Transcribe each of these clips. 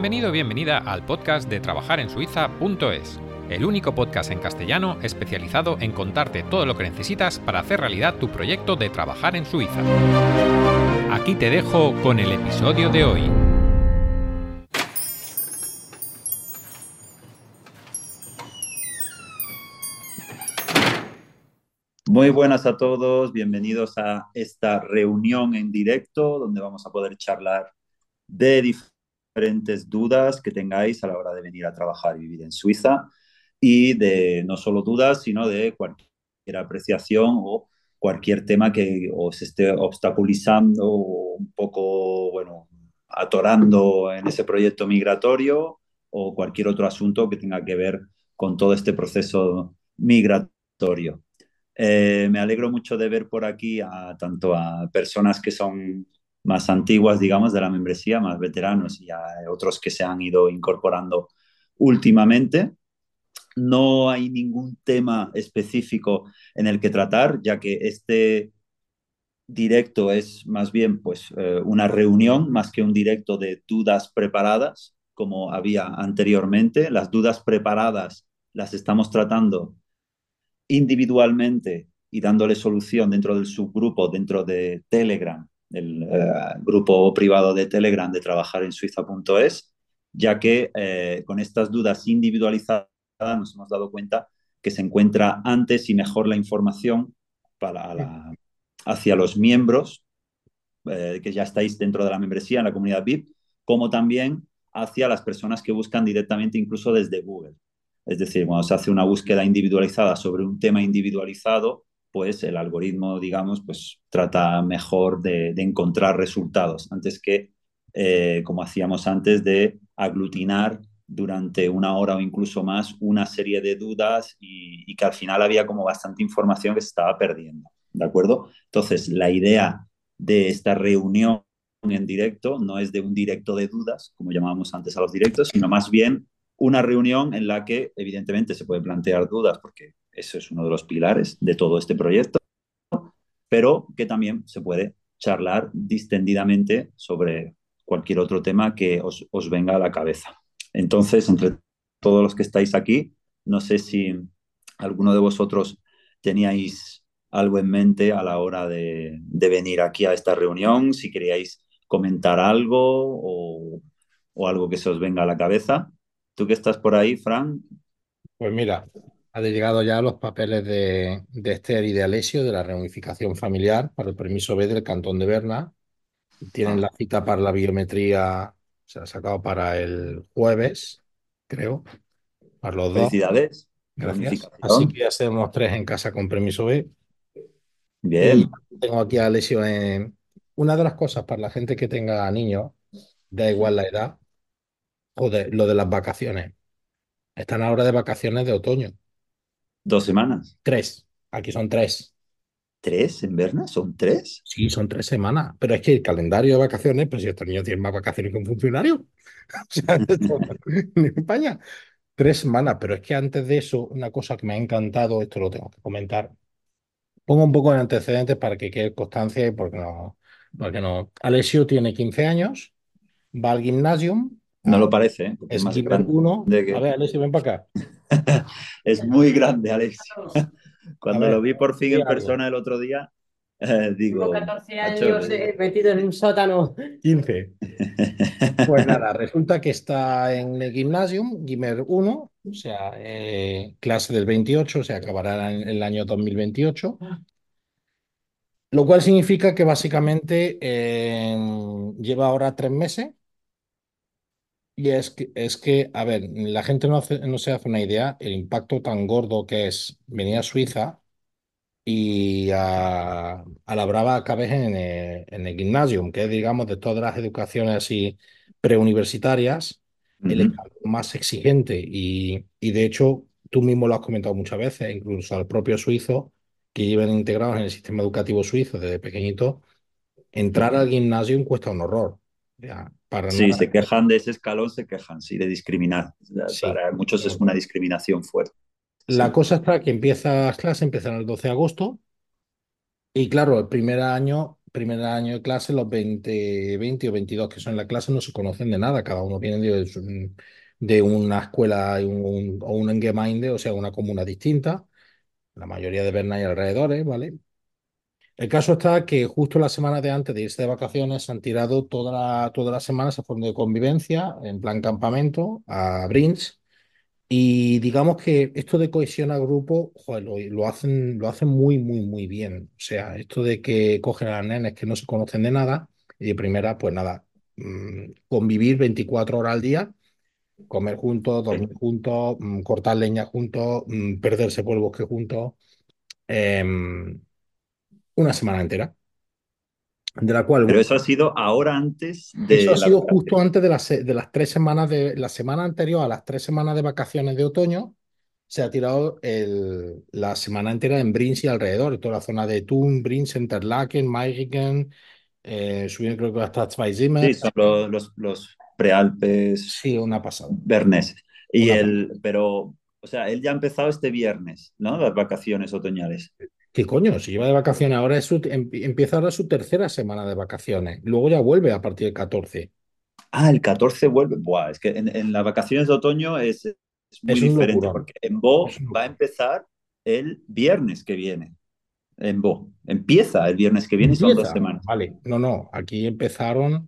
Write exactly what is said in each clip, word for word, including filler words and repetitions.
Bienvenido o bienvenida al podcast de trabajar en suiza punto es, el único podcast en castellano especializado en contarte todo lo que necesitas para hacer realidad tu proyecto de trabajar en Suiza. Aquí te dejo con el episodio de hoy. Muy buenas a todos, bienvenidos a esta reunión en directo donde vamos a poder charlar de diferentes dudas que tengáis a la hora de venir a trabajar y vivir en Suiza y de no solo dudas, sino de cualquier apreciación o cualquier tema que os esté obstaculizando o un poco, bueno, atorando en ese proyecto migratorio o cualquier otro asunto que tenga que ver con todo este proceso migratorio. Eh, me alegro mucho de ver por aquí a tanto a personas que son más antiguas, digamos, de la membresía, más veteranos y a otros que se han ido incorporando últimamente. No hay ningún tema específico en el que tratar, ya que este directo es más bien pues eh, una reunión más que un directo de dudas preparadas, como había anteriormente. Las dudas preparadas las estamos tratando individualmente y dándole solución dentro del subgrupo, dentro de Telegram, el eh, grupo privado de Telegram de trabajar en suiza punto es, ya que eh, con estas dudas individualizadas nos hemos dado cuenta que se encuentra antes y mejor la información para la, hacia los miembros eh, que ya estáis dentro de la membresía en la comunidad V I P, como también hacia las personas que buscan directamente incluso desde Google. Es decir, cuando se hace una búsqueda individualizada sobre un tema individualizado, pues el algoritmo, digamos, pues trata mejor de, de encontrar resultados antes que, eh, como hacíamos antes, de aglutinar durante una hora o incluso más una serie de dudas y, y que al final había como bastante información que se estaba perdiendo. ¿De acuerdo? Entonces, la idea de esta reunión en directo no es de un directo de dudas, como llamábamos antes a los directos, sino más bien una reunión en la que evidentemente se pueden plantear dudas, porque eso es uno de los pilares de todo este proyecto, pero que también se puede charlar distendidamente sobre cualquier otro tema que os, os venga a la cabeza. Entonces, entre todos los que estáis aquí, no sé si alguno de vosotros teníais algo en mente a la hora de, de venir aquí a esta reunión, si queríais comentar algo o, o algo que se os venga a la cabeza. ¿Tú que estás por ahí, Fran? Pues mira, ha llegado ya los papeles de, de Esther y de Alessio de la reunificación familiar para el permiso B del Cantón de Berna. Tienen Ah, la cita para la biometría, se ha sacado para el jueves, creo, para los dos. felicidades, Gracias. Así que reunificación. ya seremos tres en casa con permiso B. Y Bien. tengo aquí a Alessio en... Una de las cosas para la gente que tenga niños, da igual la edad, o de, lo de las vacaciones. Están ahora de vacaciones de otoño. Dos semanas. Tres. Aquí son tres. ¿Tres en Berna? ¿Son tres? Sí, son tres semanas, pero es que el calendario de vacaciones, pues si estos niños tienen más vacaciones que un funcionario, o sea, esto, en España, tres semanas, pero es que antes de eso, una cosa que me ha encantado, esto lo tengo que comentar, pongo un poco de antecedentes para que quede constancia y porque no, porque no. Alessio tiene quince años, va al gimnasium, No a- lo parece, ¿eh? Porque es es más Gimmer grande uno. A que... ver, Alessio, ven para acá. Es muy grande, Alexio. A Cuando lo ver, vi por fin di en algo. persona el otro día, eh, Tengo digo, catorce macho, años eh, metido en un sótano. Quince. Pues nada, resulta que está en el Gymnasium, Gimmer uno, o sea, eh, clase del veintiocho, o sea, acabará en el año dos mil veintiocho, lo cual significa que básicamente eh, lleva ahora tres meses y es que, es que, a ver, la gente no, hace- no se hace una idea el impacto tan gordo que es venir a Suiza y a, a la brava acabes en el, en el gimnasium, que es, digamos, de todas las educaciones así preuniversitarias, el Ujú. examen más exigente. Y, y de hecho, tú mismo lo has comentado muchas veces, incluso al propio suizo, que llevan integrados en el sistema educativo suizo desde pequeñito, entrar al gimnasium cuesta un horror. Ya, para Sí, nada. se quejan de ese escalón, se quejan, sí, de discriminar. Sí. Para muchos es una discriminación fuerte. La Sí. cosa está que empieza las clases, empiezan el doce de agosto. Y claro, el primer año primer año de clase, los veinte, veinte o veintidós que son en la clase no se conocen de nada, cada uno viene de, su- de una escuela y un- o una Gemeinde, o sea, una comuna distinta, la mayoría de Berna y alrededores, ¿vale? El caso está que justo la semana de antes de irse de vacaciones se han tirado toda la, toda la semana, se fueron de convivencia, en plan campamento, a Brins. Y digamos que esto de cohesionar grupo, joder, lo, lo hacen, lo hacen muy, muy, muy bien. O sea, esto de que cogen a las nenes que no se conocen de nada y de primera, pues nada, mm, convivir veinticuatro horas al día, comer juntos, Sí. dormir juntos, mm, cortar leña juntos, mm, perderse por el bosque juntos, em, una semana entera, de la Pero cual eso ha sido ahora antes eso ha de las sido justo vacaciones. antes de las, se- de las tres semanas de la semana anterior a las tres semanas de vacaciones de otoño. Se ha tirado el- la semana entera en Brins y alrededor, toda la zona de Thun, Brins, Interlaken, Meiringen, eh, subieron creo que hasta Zweisimmer. Sí, son los, los, los prealpes Sí, una pasada, berneses. Y una pasada. el, pero, o sea, él ya ha empezado este viernes, ¿no? Las vacaciones otoñales. ¿Qué coño? Si lleva de vacaciones ahora, es su- em- empieza ahora su tercera semana de vacaciones. Luego ya vuelve a partir del catorce. Ah, el catorce vuelve. Buah, es que en, en las vacaciones de otoño es, es muy Es un diferente locurón. porque en Bo Es un va a locurón. empezar el viernes que viene. En Bo. Empieza el viernes que viene y son dos Empieza. semanas. Vale. No, no. Aquí empezaron.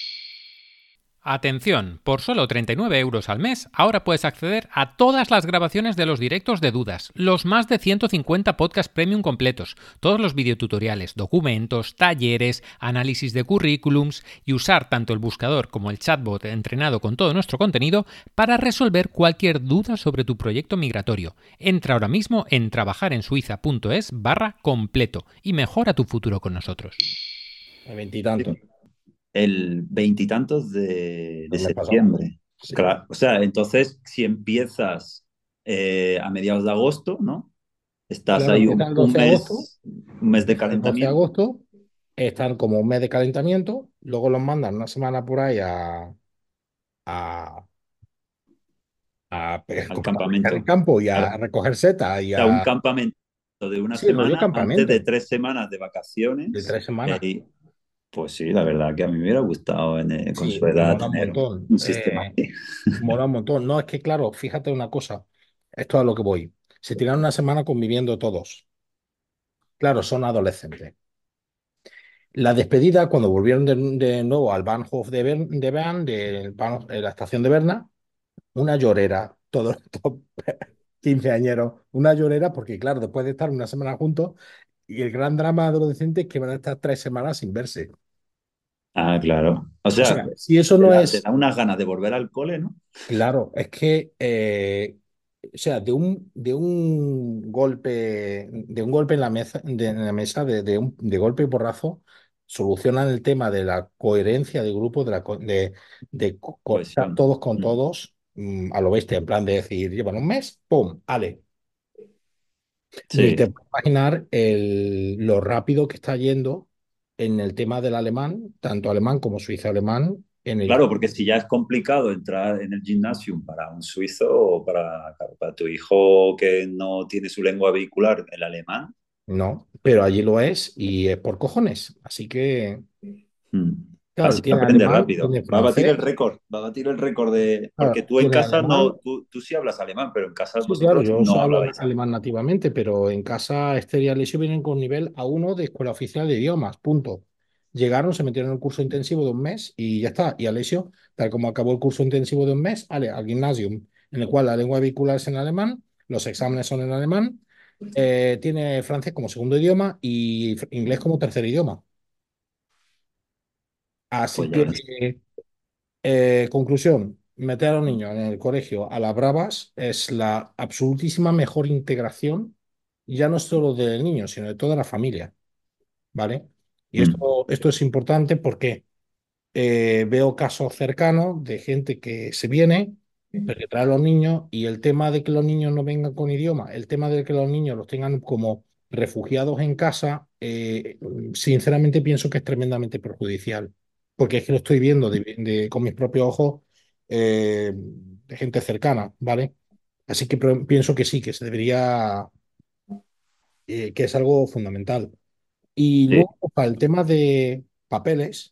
Atención, por solo treinta y nueve euros al mes, ahora puedes acceder a todas las grabaciones de los directos de dudas, los más de ciento cincuenta podcasts premium completos, todos los videotutoriales, documentos, talleres, análisis de currículums y usar tanto el buscador como el chatbot entrenado con todo nuestro contenido para resolver cualquier duda sobre tu proyecto migratorio. Entra ahora mismo en trabajarensuiza.es barra completo y mejora tu futuro con nosotros. Veintitantos. El veintitantos de, de El mes pasado. septiembre. Sí. Claro, o sea, entonces si empiezas eh, a mediados de agosto, ¿no? Estás Claro, ahí empieza un, el un doce de agosto, mes, un mes de empieza el doce de calentamiento agosto, están como un mes de calentamiento, luego los mandan una semana por ahí a, a, a, pe- al como a pescar el campamento. campo y Claro. a recoger setas y O sea, un a... campamento de una Sí, rollo semana antes de campamento tres semanas de de vacaciones. tres semanas. eh, pues sí, la verdad que a mí me hubiera gustado en, eh, con Sí, su edad mola un tener un, montón. un sistema eh, así. mola un montón. No, es que claro, fíjate una cosa, esto es a lo que voy. Se tiran una semana conviviendo todos. Claro, son adolescentes. La despedida, cuando volvieron de, de nuevo al Bahnhof de, Bern, de Bern, de, Bahnhof- de la estación de Berna, una llorera, todos estos quinceañeros, una llorera, porque claro, después de estar una semana juntos, y el gran drama adolescente es que van a estar tres semanas sin verse. Ah, claro. O O sea, sea, si eso te no da, te es da unas ganas de volver al cole, ¿no? claro, es que, eh, o sea, de un, de un golpe, de un golpe en la mesa, de, en la mesa, de, de un, de golpe y porrazo, solucionan el tema de la coherencia de grupo, de, la, co- de, de co- conectar Cohesión. todos con Mm. todos, mm, a lo bestia, en plan de decir, llevan un mes, ¡pum! Ale. Ni te Sí, puedes imaginar el, lo rápido que está yendo en el tema del alemán, tanto alemán como suizo-alemán, en el claro, porque si ya es complicado entrar en el gimnasio para un suizo o para, claro, para tu hijo que no tiene su lengua vehicular, el alemán. no, pero allí lo es y es por cojones. Así que, Mm. claro, Así tiene aprende alemán, rápido. tiene Va a batir el francés, récord. Va a batir el récord de. Porque claro, tú en tiene casa alemán. no. Tú, tú sí hablas alemán, pero en casa Sí, claro, vosotros yo no hablo hablabais alemán. alemán nativamente, pero en casa Esther y Alessio vienen con nivel A uno de Escuela Oficial de Idiomas, punto. Llegaron, se metieron en el curso intensivo de un mes y ya está. Y Alessio, tal como acabó el curso intensivo de un mes, ale, al gimnasium, en el cual la lengua vehicular es en alemán, los exámenes son en alemán, eh, tiene francés como segundo idioma y fr- inglés como tercer idioma. Así Pues ya que ves. Eh, conclusión, meter a los niños en el colegio a las bravas es la absolutísima mejor integración, ya no solo del niño, sino de toda la familia, ¿vale? Y Mm. esto, esto es importante porque eh, veo casos cercanos de gente que se viene, pero que trae a los niños y el tema de que los niños no vengan con idioma, el tema de que los niños los tengan como refugiados en casa, eh, sinceramente pienso que es tremendamente perjudicial, porque es que lo estoy viendo de- de- con mis propios ojos eh, de gente cercana, ¿vale? Así que pro- pienso que sí, que se debería, eh, que es algo fundamental. Y Sí, luego, para el tema de papeles,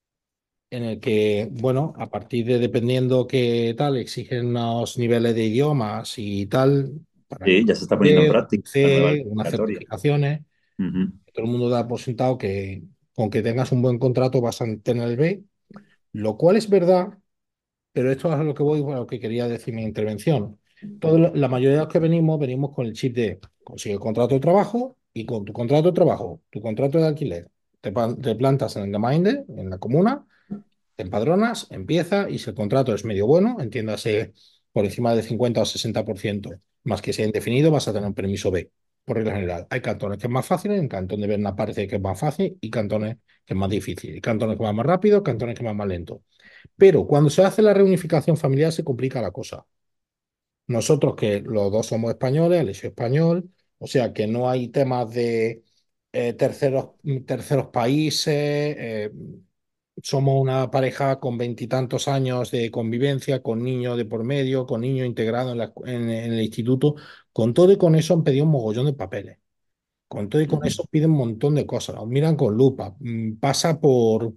en el que, bueno, a partir de dependiendo qué tal, exigen unos niveles de idiomas y tal, para el sí, ya se está poniendo en B, práctica la nueva C, unas obligatoria. certificaciones. Ujú. Todo el mundo da por sentado que con que tengas un buen contrato vas a tener el B, lo cual es verdad, pero esto es a lo que voy, a lo que quería decir mi intervención. Todo, lo- la mayoría de los que venimos, venimos con el chip de consigue contrato de trabajo y con tu contrato de trabajo, tu contrato de alquiler, te, pa- te plantas en el Gemeinde, en la comuna, te empadronas, empieza y si el contrato es medio bueno, entiéndase por encima del cincuenta o sesenta por ciento, más que sea indefinido, vas a tener un permiso B, por regla general. Hay cantones que es más fácil, en Cantón de Berna parece que es más fácil y cantones que es más difícil. Y cantones que van más rápido, cantones que van más lento. Pero cuando se hace la reunificación familiar se complica la cosa. Nosotros que los dos somos españoles, Alessio es español, o sea que no hay temas de eh, terceros, terceros países, eh, somos una pareja con veintitantos años de convivencia, con niños de por medio, con niños integrados en, la- en- en el instituto. Con todo y con eso han pedido un mogollón de papeles. Con todo y con Ujú. eso piden un montón de cosas. Nos miran con lupa. Mm, Pasa por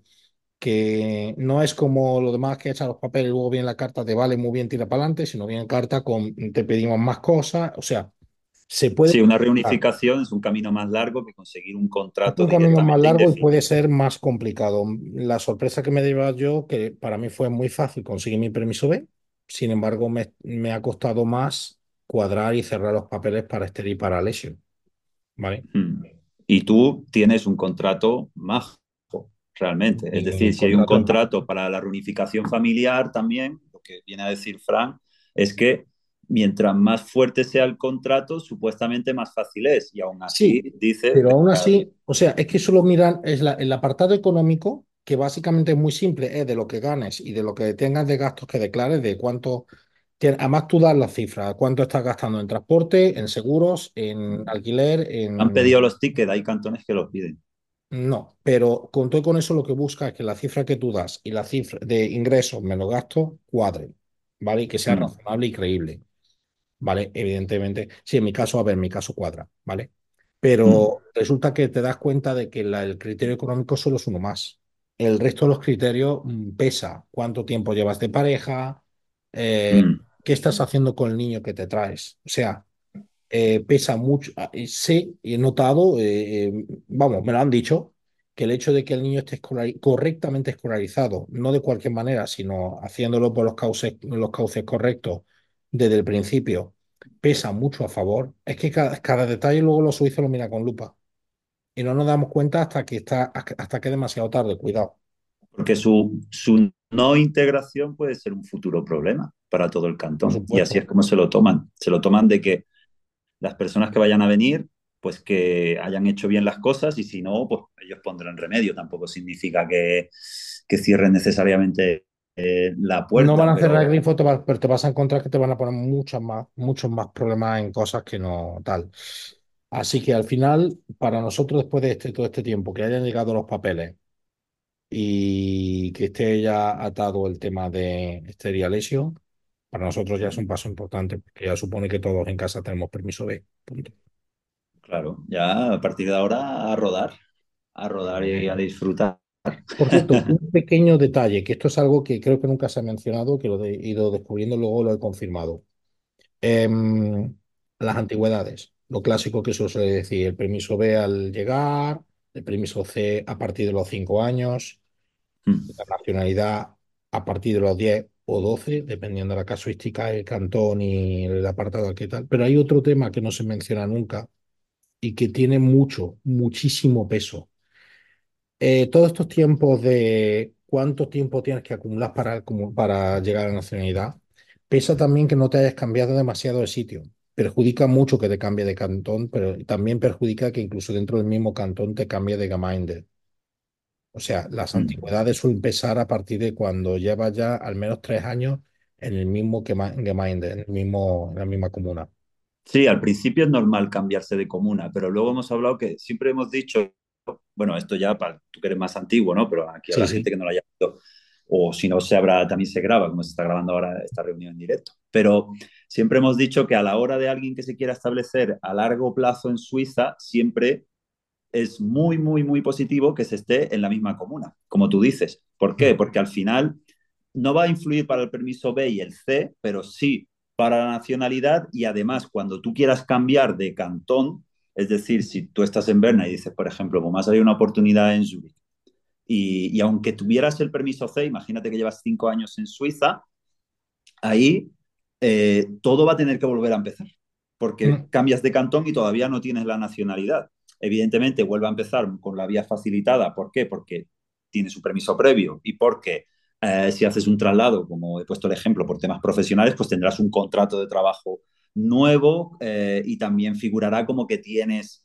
que no es como lo demás que echan los papeles y luego viene la carta, te vale muy bien, tira para adelante, sino viene carta con te pedimos más cosas. O sea, se puede Sí, una complicar. reunificación es un camino más largo que conseguir un Es contrato un camino más directamente largo y puede indefinido. ser más complicado. La sorpresa que me lleva yo, que para mí fue muy fácil conseguir mi permiso B, sin embargo, me, me ha costado más cuadrar y cerrar los papeles para Esther y para Alessio, ¿vale? Mm. Y tú tienes un contrato majo, realmente. Es Mi decir, si hay un contrato es más. contrato para la reunificación familiar también, lo que viene a decir Fran es que mientras más fuerte sea el contrato, supuestamente más fácil es. Y aún así Sí, dice, pero aún la- así, o sea, es que solo miran, es la- el apartado económico, que básicamente es muy simple, es de lo que ganes y de lo que tengas de gastos que declares, de cuánto, tien- además tú das las cifras, cuánto estás gastando en transporte, en seguros, en alquiler, han en... pedido los tickets, hay cantones que los piden. No, pero con todo y con eso lo que busca es que la cifra que tú das y la cifra de ingresos menos gastos cuadren, ¿vale? Y que sea Mm, razonable y creíble. ¿Vale? Evidentemente, sí, en mi caso, a ver, en mi caso cuadra, ¿vale? mm, Pero resulta que te das cuenta de que la- el criterio económico solo es uno más. El resto de los criterios mm, pesa cuánto tiempo llevas de pareja, eh, mm. qué estás haciendo con el niño que te traes. O sea, eh, pesa mucho. Ah, y sé y he notado, eh, eh, vamos, me lo han dicho, que el hecho de que el niño esté escolari- correctamente escolarizado, no de cualquier manera, sino haciéndolo por los cauces, los cauces correctos desde el principio, pesa mucho a favor. Es que cada, cada detalle luego los suizos lo miran con lupa y no nos damos cuenta hasta que está, hasta que es demasiado tarde. Cuidado, Porque su, su no integración puede ser un futuro problema para todo el por cantón. Y así es supuesto. como se lo toman. Se lo toman de que las personas que vayan a venir, pues que hayan hecho bien las cosas y si no, pues ellos pondrán remedio. Tampoco significa que, que cierren necesariamente eh, la No van puerta, a cerrar el pero grifo, te va- pero te vas a encontrar que te van a poner muchas más, muchos más problemas en cosas que no tal. Así que al final, para nosotros, después de este, todo este tiempo, que hayan llegado los papeles y que esté ya atado el tema de Esther y Alessio, para nosotros ya es un paso importante, porque ya supone que todos en casa tenemos permiso B. Punto. claro, ya a partir de ahora a rodar, a rodar y a disfrutar. Por cierto, un pequeño detalle, que esto es algo que creo que nunca se ha mencionado, que lo he ido descubriendo, luego lo he confirmado. Em, las antigüedades, lo clásico que se suele decir, el permiso B al llegar, el permiso C a partir de los cinco años, la nacionalidad a partir de los diez o doce dependiendo de la casuística, el cantón y el apartado que tal. Pero hay otro tema que no se menciona nunca y que tiene mucho, muchísimo peso. Eh, todos estos tiempos de cuánto tiempo tienes que acumular para, como para llegar a la nacionalidad, pesa también que no te hayas cambiado demasiado de sitio. Perjudica mucho que te cambie de cantón, pero también perjudica que incluso dentro del mismo cantón te cambie de Gemeinde. O sea, las antigüedades suelen pesar a partir de cuando llevas ya al menos tres años en el mismo Gema- Gemeinde, en el mismo, en la misma comuna. Sí, al principio es normal cambiarse de comuna, pero luego hemos hablado que siempre hemos dicho, bueno, esto ya para tú que eres más antiguo, ¿no? Pero aquí a Sí, la sí. gente que no lo haya visto, o si no se habrá, también se graba, como se está grabando ahora esta reunión en directo. Pero siempre hemos dicho que a la hora de alguien que se quiera establecer a largo plazo en Suiza, siempre es muy, muy, muy positivo que se esté en la misma comuna, como tú dices. ¿Por qué? Porque al final no va a influir para el permiso B y el C, pero sí para la nacionalidad y además cuando tú quieras cambiar de cantón, es decir, si tú estás en Berna y dices, por ejemplo, como has salido una oportunidad en Zurich y, y aunque tuvieras el permiso C, imagínate que llevas cinco años en Suiza, ahí eh, todo va a tener que volver a empezar, porque Mm. cambias de cantón y todavía no tienes la nacionalidad. Evidentemente, vuelve a empezar con la vía facilitada. ¿Por qué? Porque tienes un permiso previo y porque eh, si haces un traslado, como he puesto el ejemplo, por temas profesionales, pues tendrás un contrato de trabajo nuevo eh, y también figurará como que tienes...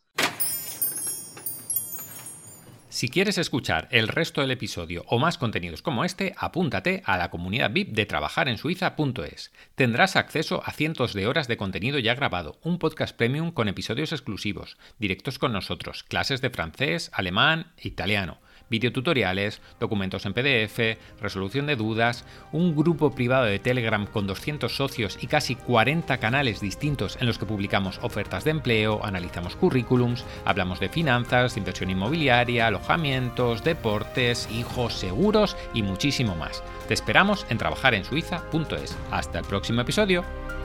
Si quieres escuchar el resto del episodio o más contenidos como este, apúntate a la comunidad V I P de trabajar en suiza punto es. Tendrás acceso a cientos de horas de contenido ya grabado, un podcast premium con episodios exclusivos, directos con nosotros, clases de francés, alemán e italiano, videotutoriales, documentos en P D F, resolución de dudas, un grupo privado de Telegram con doscientos socios y casi cuarenta canales distintos en los que publicamos ofertas de empleo, analizamos currículums, hablamos de finanzas, de inversión inmobiliaria, alojamientos, deportes, hijos, seguros y muchísimo más. Te esperamos en trabajar en suiza punto es. Hasta el próximo episodio.